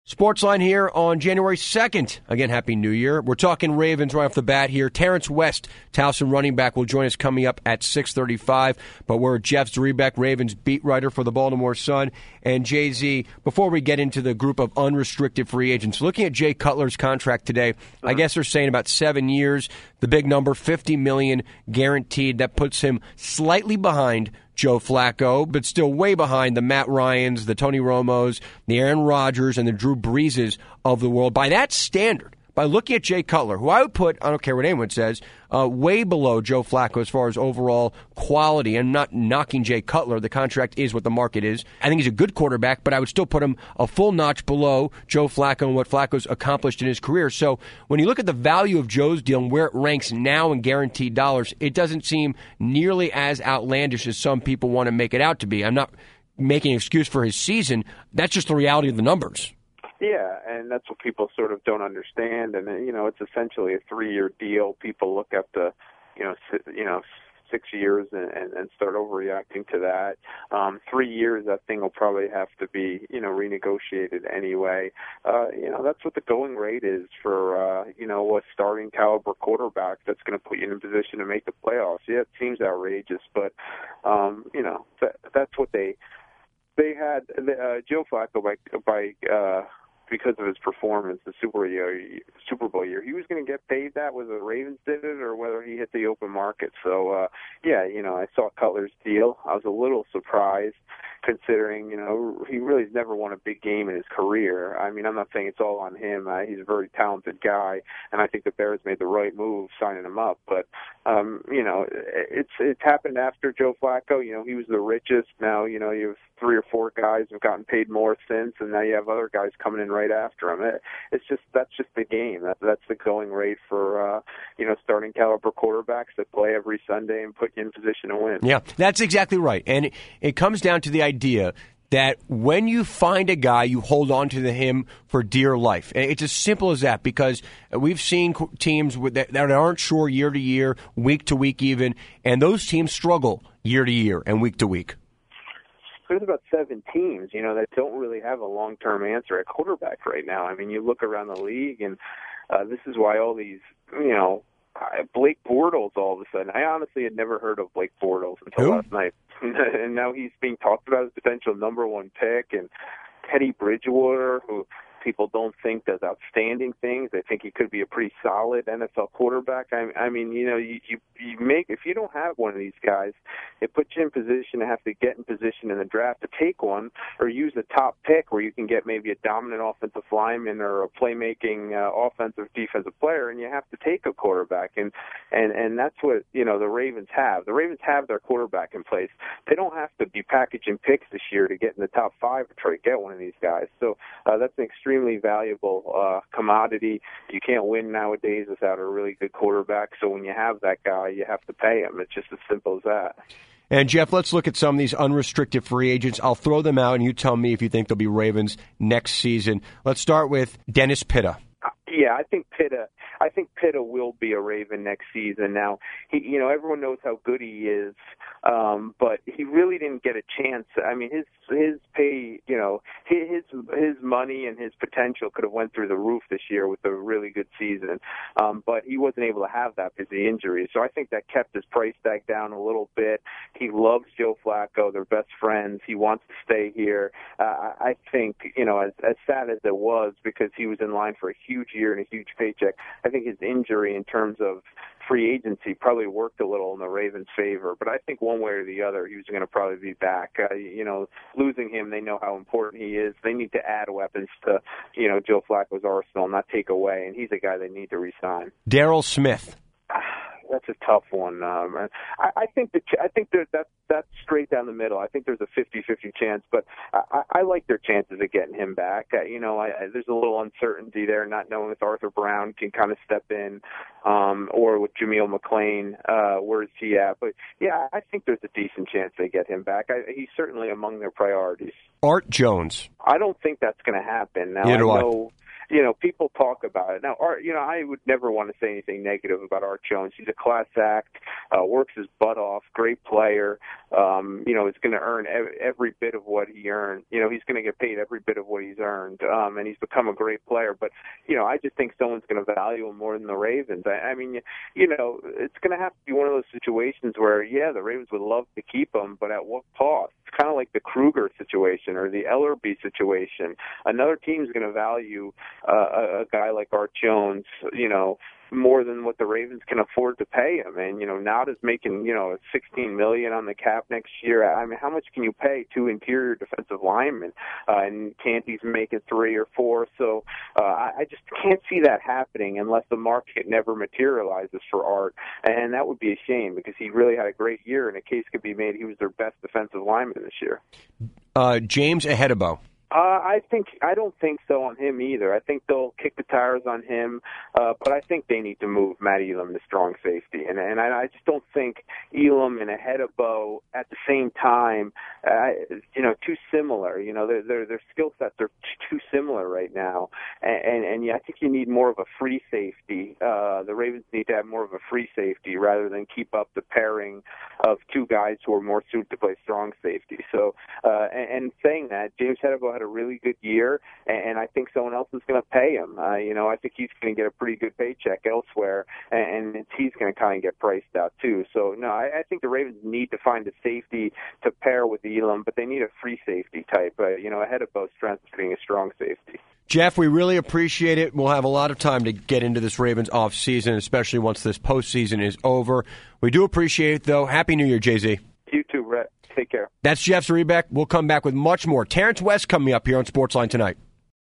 Sportsline here on January 2nd. Again, Happy New Year. We're talking Ravens right off the bat here. Terrence West, Towson running back, will join us coming up at 6:35. But we're Jeff Zrebeck, Ravens beat writer for the Baltimore Sun. And Jay-Z, before we get into the group of unrestricted free agents, looking at Jay Cutler's contract today, I guess they're saying about 7 years, the big number, $50 million guaranteed. That puts him slightly behind Joe Flacco, but still way behind the Matt Ryans, the Tony Romos, the Aaron Rodgers, and the Drew Breeses of the world. By that standard, by looking at Jay Cutler, who I would put, I don't care what anyone says, way below Joe Flacco as far as overall quality. And not knocking Jay Cutler. The contract is what the market is. I think he's a good quarterback, but I would still put him a full notch below Joe Flacco and what Flacco's accomplished in his career. So when you look at the value of Joe's deal and where it ranks now in guaranteed dollars, it doesn't seem nearly as outlandish as some people want to make it out to be. I'm not making an excuse for his season. That's just the reality of the numbers. Yeah, and that's what people sort of don't understand. And, it's essentially a 3-year deal. People look at the, 6 years and start overreacting to that. 3 years, that thing will probably have to be, renegotiated anyway. That's what the going rate is for, a starting caliber quarterback that's going to put you in a position to make the playoffs. Yeah, it seems outrageous, but, that's what they had. Joe Flacco by because of his performance, the Super Bowl year, he was going to get paid that, whether the Ravens did it or whether he hit the open market. So, I saw Cutler's deal. I was a little surprised considering, he really has never won a big game in his career. I mean, I'm not saying it's all on him. He's a very talented guy, and I think the Bears made the right move signing him up. But, it's happened after Joe Flacco. He was the richest. Now, you have 3 or 4 guys who've gotten paid more since, and now you have other guys coming in right after him. That's just the game. That's the going rate for starting caliber quarterbacks that play every Sunday and put you in position to win. Yeah, that's exactly right. And it comes down to the idea that when you find a guy, you hold on to him for dear life. It's as simple as that, because we've seen teams that aren't sure year to year, week to week even, and those teams struggle year to year and week to week. There's about 7 teams, that don't really have a long-term answer at quarterback right now. I mean, you look around the league, and this is why all these, Blake Bortles all of a sudden. I honestly had never heard of Blake Bortles until last night. And now he's being talked about as potential number 1 pick. And Teddy Bridgewater, who people don't think does outstanding things. They think he could be a pretty solid NFL quarterback. I mean, you make, if you don't have one of these guys, it puts you in position to have to get in position in the draft to take one, or use the top pick where you can get maybe a dominant offensive lineman or a playmaking offensive defensive player, and you have to take a quarterback. And that's what, the Ravens have. The Ravens have their quarterback in place. They don't have to be packaging picks this year to get in the top 5 or try to get one of these guys. So that's an extremely valuable commodity. You can't win nowadays without a really good quarterback. So when you have that guy, you have to pay him. It's just as simple as that. And, Jeff, let's look at some of these unrestricted free agents. I'll throw them out, and you tell me if you think they'll be Ravens next season. Let's start with Dennis Pitta. Yeah, I think Pitta will be a Raven next season. Now, everyone knows how good he is, but he really didn't get a chance. I mean, his pay, his money and his potential could have went through the roof this year with a really good season, but he wasn't able to have that because of the injury. So I think that kept his price tag down a little bit. He loves Joe Flacco; they're best friends. He wants to stay here. I think, as sad as it was, because he was in line for a huge year and a huge paycheck, I think his injury in terms of free agency probably worked a little in the Ravens' favor. But I think one way or the other, he was going to probably be back. Losing him, they know how important he is. They need to add weapons to, Joe Flacco's arsenal, not take away. And he's a guy they need to re-sign. Darryl Smith. That's a tough one. I think that's straight down the middle. I think there's a 50-50 chance, but I like their chances of getting him back. There's a little uncertainty there, not knowing if Arthur Brown can kind of step in, or with Jameel McClain, where's he at? But yeah, I think there's a decent chance they get him back. He's certainly among their priorities. Art Jones. I don't think that's going to happen. Now, Neither do I. people talk about it. Now, I would never want to say anything negative about Art Jones. He's a class act, works his butt off, great player. Is going to earn every bit of what he earned. He's going to get paid every bit of what he's earned, and he's become a great player. But, I just think someone's going to value him more than the Ravens. I mean, it's going to have to be one of those situations where, the Ravens would love to keep him, but at what cost? It's kind of like the Kruger situation or the Ellerbe situation. Another team's going to value a guy like Art Jones, more than what the Ravens can afford to pay him. And, Nada's making, $16 million on the cap next year. I mean, how much can you pay two interior defensive linemen? And Canty's making 3 or 4. So I just can't see that happening unless the market never materializes for Art. And that would be a shame because he really had a great year, and a case could be made he was their best defensive lineman this year. James Ehedebo. I don't think so on him either. I think they'll kick the tires on him, but I think they need to move Matt Elam to strong safety, and I just don't think Elam and Ehedebo at the same time, too similar. Their skill sets are too similar right now, and I think you need more of a free safety. The Ravens need to have more of a free safety rather than keep up the pairing of two guys who are more suited to play strong safety. So, and saying that, James Ehedebo had a really good year, and I think someone else is going to pay him. I think he's going to get a pretty good paycheck elsewhere, and he's going to kind of get priced out too. So, no, I think the Ravens need to find a safety to pair with Elam, but they need a free safety type. Ahead of both strengths being a strong safety. Jeff, we really appreciate it. We'll have a lot of time to get into this Ravens offseason, especially once this postseason is over. We do appreciate it, though. Happy New Year, Jay-Z. You too, Brett. Take care. That's Jeff Zrebiec. We'll come back with much more. Terrence West coming up here on Sportsline tonight.